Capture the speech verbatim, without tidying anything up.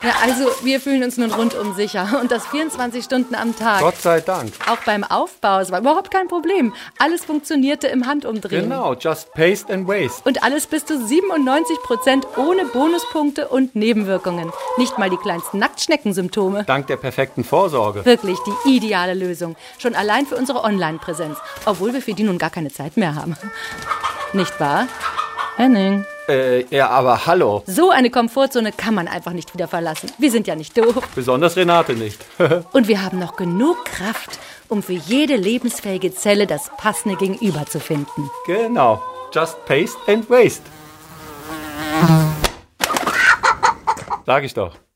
Ja, also wir fühlen uns nun rundum sicher und das vierundzwanzig Stunden am Tag. Gott sei Dank. Auch beim Aufbau, es war überhaupt kein Problem. Alles funktionierte im Handumdrehen. Genau, just paste and waste. Und alles bis zu siebenundneunzig Prozent ohne Bonuspunkte und Nebenwirkungen. Nicht mal die kleinsten Nacktschneckensymptome. Dank der perfekten Vorsorge. Wirklich die ideale Lösung. Schon allein für unsere Online-Präsenz. Obwohl wir für die nun gar keine Zeit mehr haben. Nicht wahr, Henning? Äh, ja, aber hallo. So eine Komfortzone kann man einfach nicht wieder verlassen. Wir sind ja nicht doof. Besonders Renate nicht. Und wir haben noch genug Kraft, um für jede lebensfähige Zelle das passende Gegenüber zu finden. Genau. Just paste and waste. Sag ich doch.